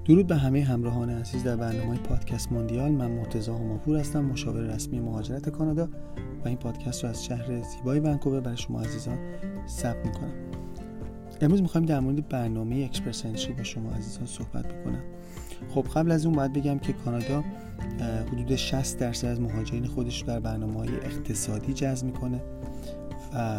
درود به همه همراهان عزیز در برنامه پادکست موندیال. من مرتضی هماپور هستم، مشاور رسمی مهاجرت کانادا و این پادکست رو از شهر زیبای ونکوور برای شما عزیزان ضبط می‌کنم. امروز می‌خوایم در مورد برنامه اکسپرس انتری با شما عزیزان صحبت بکنم. خب قبل از اون باید بگم که کانادا حدود 60% از مهاجرین خودش رو در برنامه‌های اقتصادی جذب می‌کنه و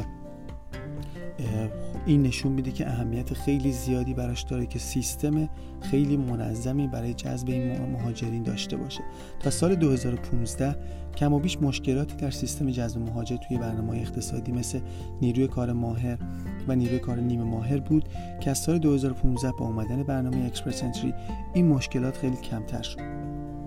این نشون میده که اهمیت خیلی زیادی براش داره که سیستم خیلی منظمی برای جذب این مهاجرین داشته باشه. تا سال 2015 کم و بیش مشکلاتی در سیستم جذب مهاجر توی برنامه‌های اقتصادی مثل نیروی کار ماهر و نیروی کار نیمه ماهر بود که از سال 2015 با اومدن برنامه اکسپرس انتری این مشکلات خیلی کمتر شد.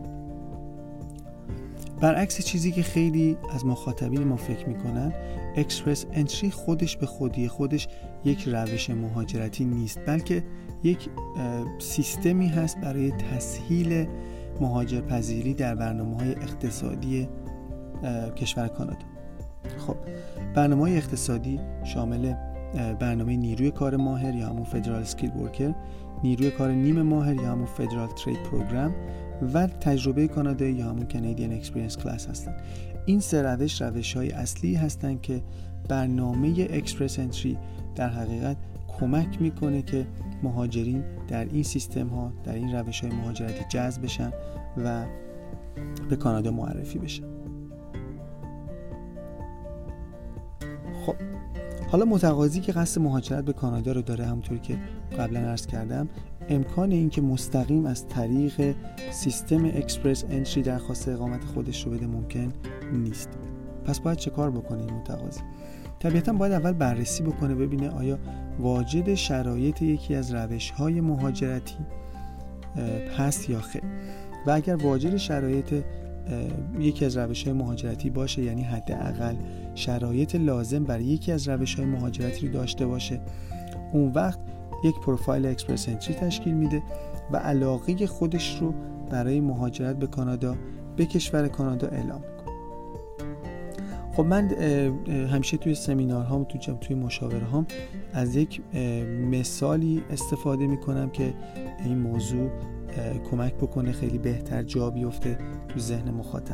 برعکس چیزی که خیلی از مخاطبین ما فکر میکنن، اکسپرس انتری خودش به خودش یک روش مهاجرتی نیست، بلکه یک سیستمی هست برای تسهیل مهاجرپذیری در برنامه‌های اقتصادی کشور کانادا. خب برنامه‌های اقتصادی شامل برنامه نیروی کار ماهر یا همون فدرال اسکیل ورکر، نیروی کار نیمه ماهر یا همون فدرال ترید پروگرام و تجربه کانادایی یا همون کانادین اکسپریانس کلاس هستن. این سه روش‌های اصلی هستن که برنامه اکسپرس انتری در حقیقت کمک میکنه که مهاجرین در این سیستم ها، در این روش‌های مهاجرتی جذب بشن و به کانادا معرفی بشن. خب حالا متقاضی که قصد مهاجرت به کانادا رو داره، همونطوری که قبلا عرض کردم، امکان این که مستقیم از طریق سیستم اکسپرس انتری درخواست اقامت خودش رو بده ممکن نیست. پس باید چه کار بکنه این متقاضی؟ طبیعتا باید اول بررسی بکنه ببینه آیا واجد شرایط یکی از روش‌های مهاجرتی هست یا خیر، و اگر واجد شرایط یکی از روش‌های مهاجرتی باشه، یعنی حداقل شرایط لازم برای یکی از روش‌های مهاجرتی رو داشته باشه، اون وقت یک پروفایل اکسپرس انتری تشکیل میده و علاقه خودش رو برای مهاجرت به کانادا به کشور کانادا اعلام میکنه. خب من همیشه توی سمینارهام، توی مشاورهام از یک مثالی استفاده میکنم که این موضوع کمک بکنه خیلی بهتر جا بیفته تو ذهن مخاطب.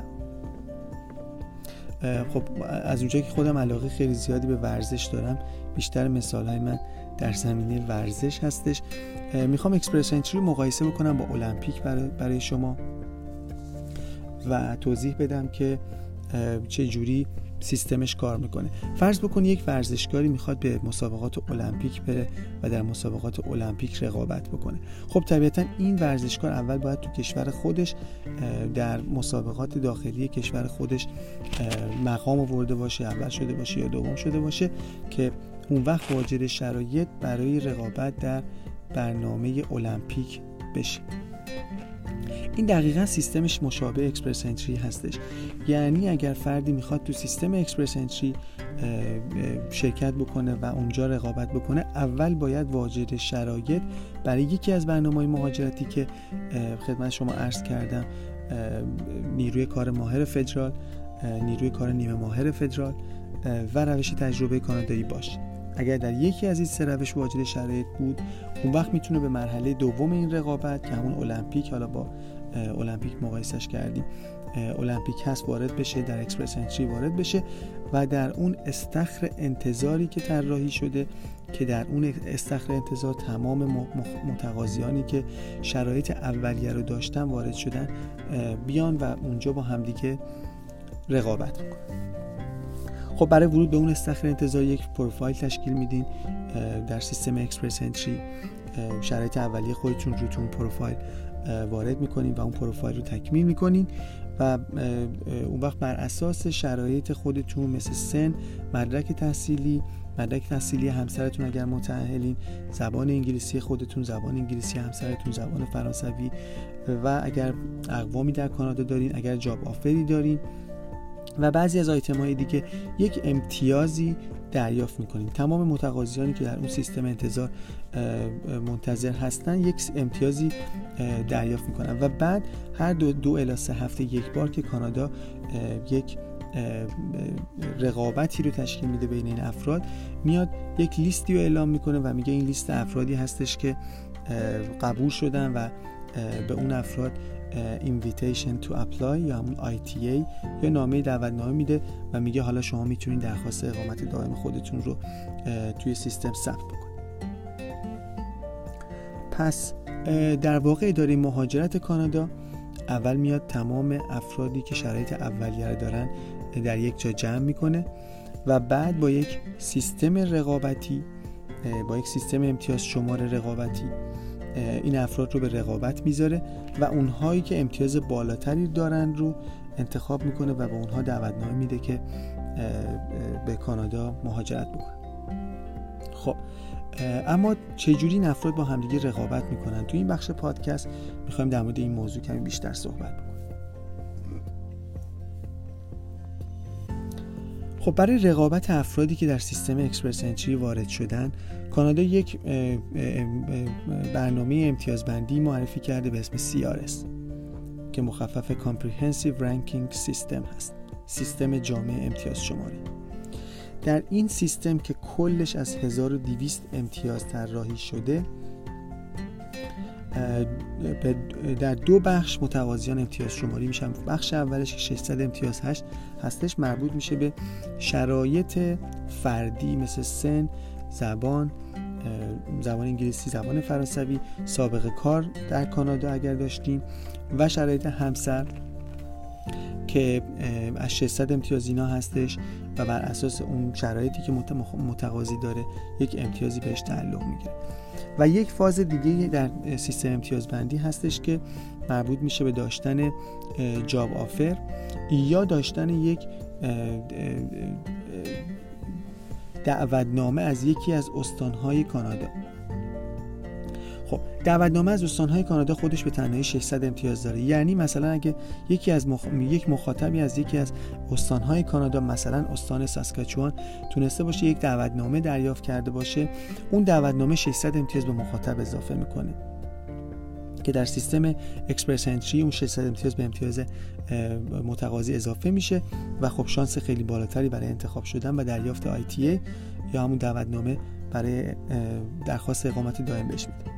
خب از اونجایی که خودم علاقه خیلی زیادی به ورزش دارم، بیشتر مثالهای من در زمینه ورزش هستش. میخوام اکسپرس انتری رو مقایسه بکنم با المپیک برای شما و توضیح بدم که چه جوری سیستمش کار میکنه. فرض بکن یک ورزشکاری میخواد به مسابقات المپیک بره و در مسابقات المپیک رقابت بکنه. خب طبیعتا این ورزشکار اول باید تو کشور خودش در مسابقات داخلی کشور خودش مقام آورده باشه، اول شده باشه یا دوم شده باشه، که اون وقت واجد شرایط برای رقابت در برنامه المپیک بشه. این دقیقاً سیستمش مشابه اکسپرس انتری هستش. یعنی اگر فردی میخواد تو سیستم اکسپرس انتری شرکت بکنه و اونجا رقابت بکنه، اول باید واجد شرایط برای یکی از برنامه‌های مهاجرتی که خدمت شما عرض کردم، نیروی کار ماهر فدرال، نیروی کار نیمه ماهر فدرال و روش تجربه کانادایی باشه. اگر در یکی از این سه روش واجد شرایط بود، اون وقت میتونه به مرحله دوم این رقابت که همون المپیک، حالا با المپیک مقایسش کردیم، المپیک هست، وارد بشه، در اکسپرس انتری وارد بشه و در اون استخر انتظاری که طراحی شده، که در اون استخر انتظار تمام متقاضیانی که شرایط اولیه رو داشتن وارد شدن، بیان و اونجا با همدیگه رقابت بکنن. خب برای ورود به اون استخر انتظار یک پروفایل تشکیل میدین در سیستم اکسپرس انتری. شرایط اولیه خودتون رو تو اون پروفایل وارد میکنین و اون پروفایل رو تکمیل میکنین و اون وقت بر اساس شرایط خودتون مثل سن، مدرک تحصیلی همسرتون اگر متأهلین، زبان انگلیسی خودتون، زبان انگلیسی همسرتون، زبان فرانسوی، و اگر اقوامی در کانادا دارین، اگر جاب آفری دارین و بعضی از آیتم‌های دیگه، یک امتیازی دریافت می‌کنین. تمام متقاضیانی که در اون سیستم انتظار منتظر هستن یک امتیازی دریافت می‌کنن و بعد هر دو الی 3 هفته یک بار که کانادا یک رقابتی رو تشکیل میده بین این افراد، میاد یک لیستی رو اعلام میکنه و میگه این لیست افرادی هستش که قبول شدن و به اون افراد invitation to apply یا همون ITA یا نامه دعوتنامه میده و میگه حالا شما میتونید درخواست اقامت دائم خودتون رو توی سیستم ثبت بکنید. پس در واقع اداره مهاجرت کانادا اول میاد تمام افرادی که شرایط اولیه رو دارن در یک جا جمع میکنه و بعد با یک سیستم رقابتی، با یک سیستم امتیاز شمار رقابتی این افراد رو به رقابت میذاره و اونهایی که امتیاز بالاتری دارن رو انتخاب میکنه و به اونها دعوتنامه میده که به کانادا مهاجرت بکنن. خب اما چجوری این افراد با همدیگه رقابت میکنن؟ تو این بخش پادکست میخوایم در مورد این موضوع کمی بیشتر صحبت بکنیم. خب برای رقابت افرادی که در سیستم اکسپرس انتری وارد شدن، کانادا یک برنامه امتیازبندی معرفی کرده به اسم CRS که مخفف Comprehensive Ranking System هست، سیستم جامع امتیاز شماری. در این سیستم که کلش از 1200 امتیاز طراحی شده، در دو بخش متوازیان امتیاز شماری میشن. بخش اولش که 600 امتیاز هستش مربوط میشه به شرایط فردی مثل سن، زبان انگلیسی، زبان فرانسوی، سابقه کار در کانادا اگر داشتین و شرایط همسر که از 600 امتیاز اینا هستش و بر اساس اون شرایطی که متقاضی داره یک امتیازی بهش تعلق میگیره. و یک فاز دیگه در سیستم امتیازبندی هستش که مربوط میشه به داشتن جاب آفر یا داشتن یک دعوتنامه از یکی از استانهای کانادا. خب دعوتنامه از استانهای کانادا خودش به تنهایی 600 امتیاز داره. یعنی مثلا اگه یک مخاطبی از یکی از استانهای کانادا، مثلا استان ساسکاچوان، تونسته باشه یک دعوتنامه دریافت کرده باشه، اون دعوتنامه 600 امتیاز به مخاطب اضافه میکنه که در سیستم اکسپرس انتری اون 600 امتیاز به امتیاز متقاضی اضافه میشه و خب شانس خیلی بالاتری برای انتخاب شدن و دریافت ITA یا همون دعوتنامه برای درخواست اقامت دائم بهش میده.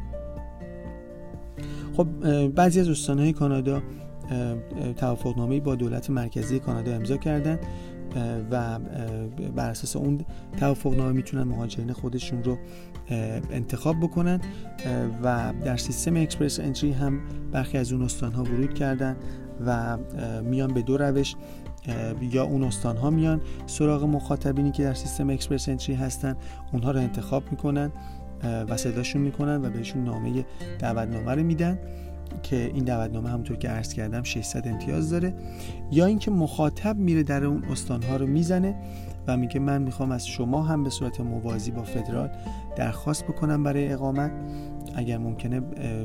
خب بعضی از استانهای کانادا توافقنامه‌ای با دولت مرکزی کانادا امضا کردن و بر اساس اون توافقنامه میتونن مهاجرین خودشون رو انتخاب بکنن و در سیستم اکسپرس انتری هم برخی از اون استانها ورود کردن و میان به دو روش، یا اون استانها میان سراغ مخاطبینی که در سیستم اکسپرس انتری هستن، اونها رو انتخاب میکنن و صداشون میکنن و بهشون نامه دعوتنامه رو میدن که این دعوتنامه همونطور که عرض کردم 600 امتیاز داره. یا اینکه مخاطب میره در اون استانها رو میزنه و میگه من میخوام از شما هم به صورت موازی با فدرال درخواست بکنم برای اقامت، اگر ممکنه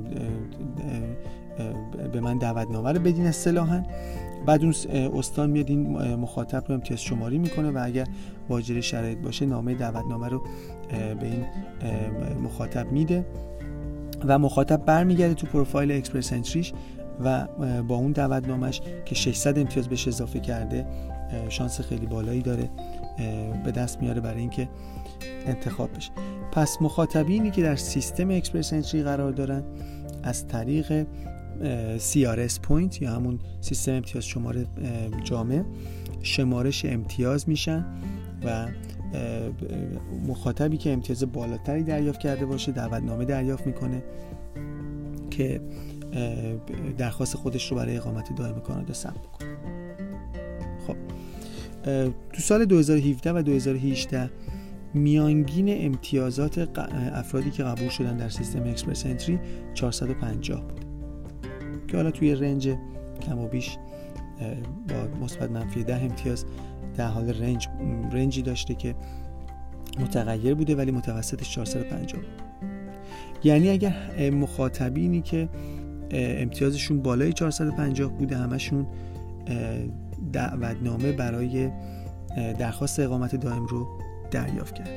به من دعوتنامه رو بدین اصطلاحاً. بعد اون استان میاد این مخاطب رو امتیاز شماری میکنه و اگر واجد شرایط باشه نامه دعوتنامه رو به این مخاطب میده و مخاطب برمیگرده تو پروفایل اکسپرس انتریش و با اون دعوتنامه‌اش که 600 امتیاز بهش اضافه کرده شانس خیلی بالایی داره به دست میاره برای اینکه انتخاب بشه. پس مخاطبینی که در سیستم اکسپرس انتری قرار دارن از طریق CRS پوینت یا همون سیستم امتیاز شمار جامع شمارش امتیاز میشن و مخاطبی که امتیاز بالاتری دریافت کرده باشه دعوتنامه دریافت میکنه که درخواست خودش رو برای اقامت دائم کانادا ثبت کنه. خب تو سال 2017 و 2018 میانگین امتیازات افرادی که قبول شدن در سیستم اکسپرس انتری 450 بود که حالا توی رنج کم و بیش با مثبت منفی 10 امتیاز در حال رنجی داشته که متغیر بوده ولی متوسطش 450 بود. یعنی اگر مخاطبینی که امتیازشون بالای 450 بوده همشون دعوتنامه برای درخواست اقامت دائم رو دریافت کرد.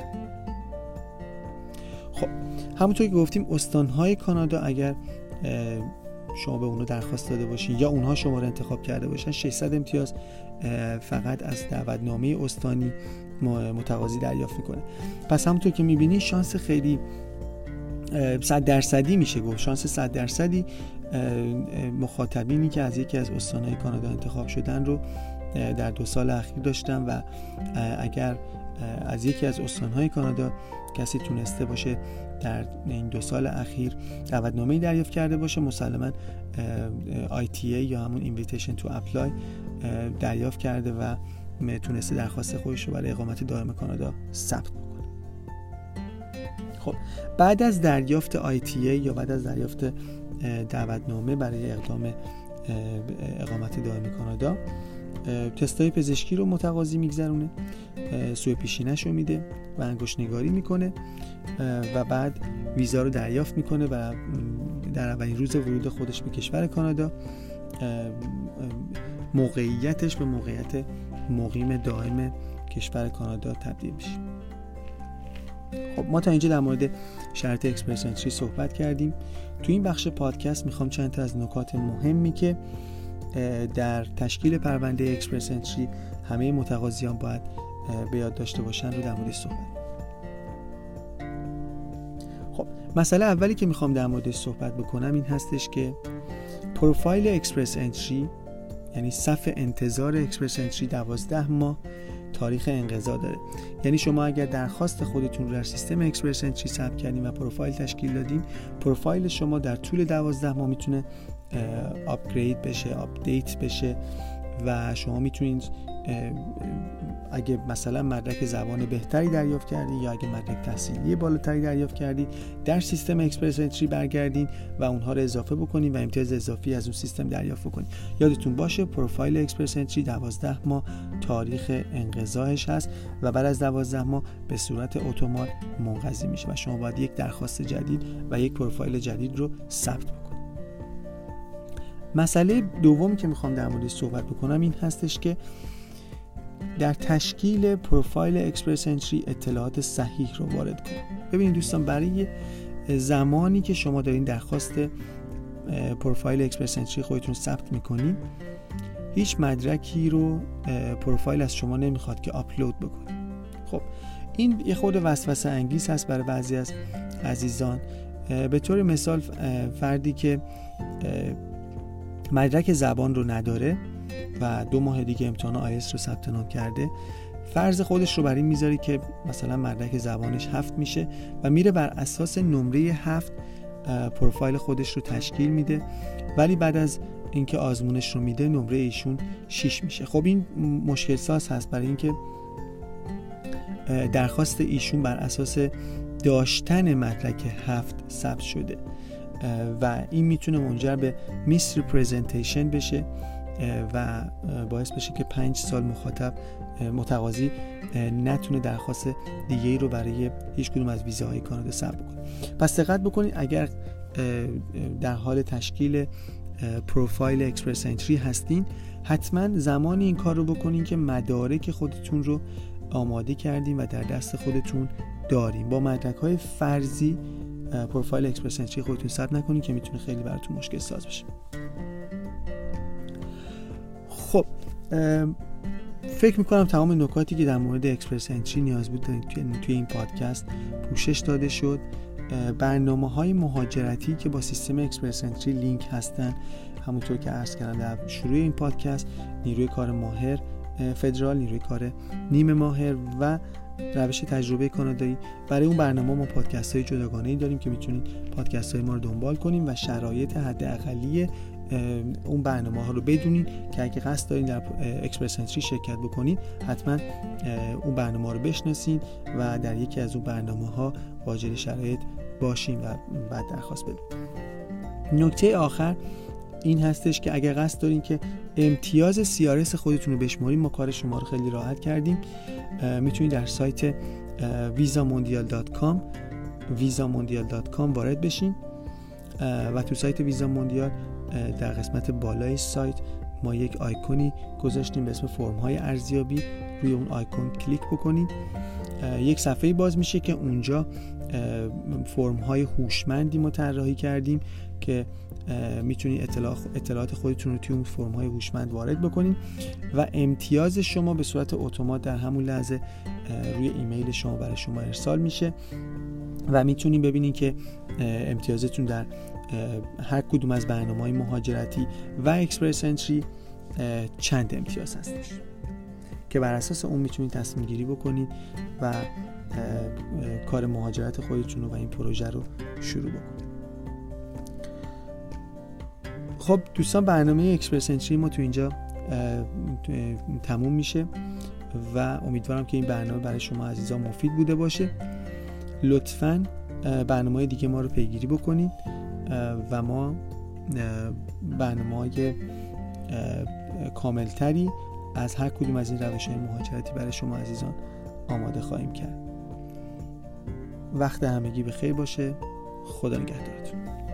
خب همونطور که گفتیم استانهای کانادا اگر شما به اونها درخواست داده باشین یا اونها شما رو انتخاب کرده باشن 600 امتیاز فقط از دعوتنامه استانی متقاضی دریافت میکنه. پس همونطور که میبینی شانس خیلی 100% میشه گفت، شانس 100% مخاطبینی که از یکی از استانهای کانادا انتخاب شدن رو در 2 سال اخیر داشتم و اگر از یکی از استانهای کانادا کسی تونسته باشه در این 2 سال اخیر دعوتنامه‌ای دریافت کرده باشه، مسلماً ITA یا همون Invitation to Apply دریافت کرده و تونسته درخواست خودش رو برای اقامت دائم کانادا ثبت بکنه. خب بعد از دریافت ITA یا بعد از دریافت دعوتنامه برای اقامت دائم کانادا، تستای پزشکی رو متقاضی میگذرونه، سوء پیشینه‌شو میده و انگشت نگاری میکنه و بعد ویزا رو دریافت میکنه و در اولین روز ورود خودش به کشور کانادا موقعیتش به موقعیت مقیم دائم کشور کانادا تبدیل میشه. خب ما تا اینجا در مورد شرط اکسپرس انتری صحبت کردیم. تو این بخش پادکست میخوام چند تا از نکات مهمی که در تشکیل پرونده اکسپرس انتری همه متقاضیان باید به یاد داشته باشن رو در موردش صحبت. خب مسئله اولی که میخوام در موردش صحبت بکنم این هستش که پروفایل اکسپرس انتری، یعنی صف انتظار اکسپرس انتری 12 ماه تاریخ انقضا داره. یعنی شما اگر درخواست خودتون رو در سیستم اکسپرس انتری ثبت کردین و پروفایل تشکیل دادین، پروفایل شما در طول 12 ماه میتونه آپگرید بشه، آپدیت بشه و شما میتونید اگه مثلا مدرک زبان بهتری دریافت کردین یا اگه مدرک تحصیلی بالاتری دریافت کردین در سیستم اکسپرس انتری برگردین و اونها رو اضافه بکنین و امتیاز اضافی از اون سیستم دریافت بکنین. یادتون باشه پروفایل اکسپرس انتری 12 ماه تاریخ انقضاش هست و بعد از 12 ماه به صورت اتومات منقضی میشه و شما باید یک درخواست جدید و یک پروفایل جدید رو ثبت بکنید. مسئله دومی که میخوام در موردش صحبت بکنم این هستش که در تشکیل پروفایل اکسپرس انتری اطلاعات صحیح رو وارد کنید. ببینید دوستان، برای زمانی که شما دارین درخواست پروفایل اکسپرس انتری خودتون ثبت میکنین، هیچ مدرکی رو پروفایل از شما نمیخواد که آپلود بکنید. خب این یه خورده وسوسه انگیز هست برای بعضی از عزیزان. به طور مثال فردی که مدرک زبان رو نداره و 2 ماه دیگه امتحان آیلتس رو ثبت نام کرده، فرض خودش رو بر این میذاره که مثلا مدرک زبانش 7 میشه و میره بر اساس نمره 7 پروفایل خودش رو تشکیل میده، ولی بعد از اینکه آزمونش رو میده نمره ایشون 6 میشه. خب این مشکل ساز هست برای اینکه درخواست ایشون بر اساس داشتن مدرک 7 ثبت شده و این میتونه منجر به میس ریپرزنتیشن بشه و باعث بشه که 5 سال متقاضی نتونه درخواست دیگه‌ای رو برای هیچ کدوم از ویزاهای کانادا ثبت کنه. پس دقت بکنید اگر در حال تشکیل پروفایل اکسپرس انتری هستین، حتما زمانی این کار رو بکنین که مدارک خودتون رو آماده کردین و در دست خودتون دارین. با مدرک‌های فرضی پروفایل اکسپرس انتری خودتون ثبت نکنین که میتونه خیلی براتون مشکل ساز بشه. خب فکر میکنم تمام نکاتی که در مورد اکسپرس انتری نیاز بود توی این پادکست پوشش داده شد. برنامه‌های مهاجرتی که با سیستم اکسپرس انتری لینک هستن، همونطور که عرض کردم در شروع این پادکست، نیروی کار ماهر فدرال، نیروی کار نیمه ماهر و روش تجربه کانادایی. برای اون برنامه ما پادکست‌های جداگانه‌ای داریم که میتونید پادکست‌های ما رو دنبال کنین و شرایط حداقلی اون برنامه‌ها رو بدونین که اگه قصد دارین در اکسپرس انتری شرکت بکنین حتما اون برنامه‌ها رو بشناسین و در یکی از اون برنامه‌ها واجد شرایط باشین و بعد درخواست بدین. نکته آخر این هستش که اگر قصد دارین که امتیاز CRS خودتون رو بشمارین، ما کار شما رو خیلی راحت کردیم. میتونید در سایت visamondial.com وارد بشین و تو سایت ویزا موندیال در قسمت بالای سایت ما یک آیکونی گذاشتیم به اسم فرم‌های ارزیابی. روی اون آیکون کلیک بکنید، یک صفحه باز میشه که اونجا فرم‌های هوشمندی ما طراحی کردیم که میتونید اطلاعات خودتون رو توی اون فرم‌های هوشمند وارد بکنید و امتیاز شما به صورت اتومات در همون لحظه روی ایمیل شما برای شما ارسال میشه و میتونید ببینید که امتیازتون در هر کدوم از برنامه‌های مهاجرتی و اکسپرس انتری چند امتیاز هستش که بر اساس اون میتونید تصمیم گیری بکنید و کار مهاجرت خودتون رو و این پروژه رو شروع بکنید. خب دوستان، برنامه اکسپرس انتری ما تو اینجا تموم میشه و امیدوارم که این برنامه برای شما عزیزان مفید بوده باشه. لطفاً برنامه‌های دیگه ما رو پیگیری بکنید و ما برنامه‌های کاملتری از هر کدوم از این روش‌های مهاجرتی برای شما عزیزان آماده خواهیم کرد. وقت همگی بخیر باشه. خدا نگهدارتون.